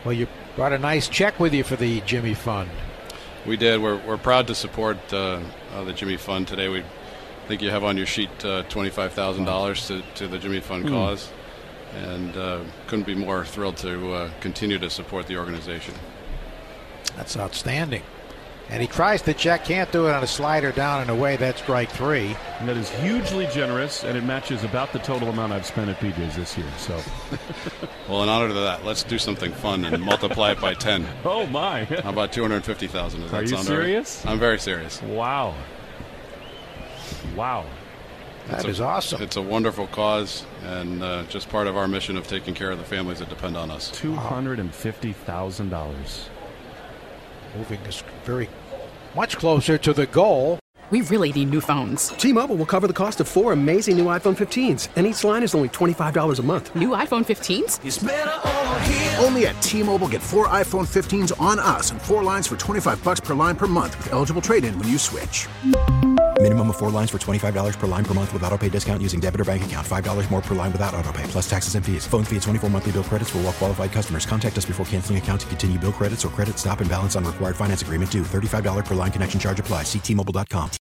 Well, you brought a nice check with you for the Jimmy Fund. We did. We're proud to support the Jimmy Fund today. I think you have on your sheet $25,000 to the Jimmy Fund cause, and couldn't be more thrilled to continue to support the organization. That's outstanding. And he tries to check, can't do it on a slider down and away. That's strike 3. And that is hugely generous, and it matches about the total amount I've spent at PJ's this year. So, well, in honor of that, let's do something fun and multiply it by 10. Oh my! How about $250,000? Are you serious? Right? I'm very serious. Wow! That is awesome. It's a wonderful cause, and just part of our mission of taking care of the families that depend on us. $250,000. Moving us very much closer to the goal. We really need new phones. T-Mobile will cover the cost of 4 amazing new iPhone 15s, and each line is only $25 a month. New iPhone 15s? It's better over here. Only at T-Mobile, get 4 iPhone 15s on us and 4 lines for $25 per line per month with eligible trade-in when you switch. Minimum of 4 lines for $25 per line per month with autopay discount using debit or bank account. $5 more per line without autopay, plus taxes and fees. Phone fee at 24 monthly bill credits for well-qualified customers. Contact us before canceling account to continue bill credits or credit stop and balance on required finance agreement due. $35 per line connection charge applies. See T-Mobile.com.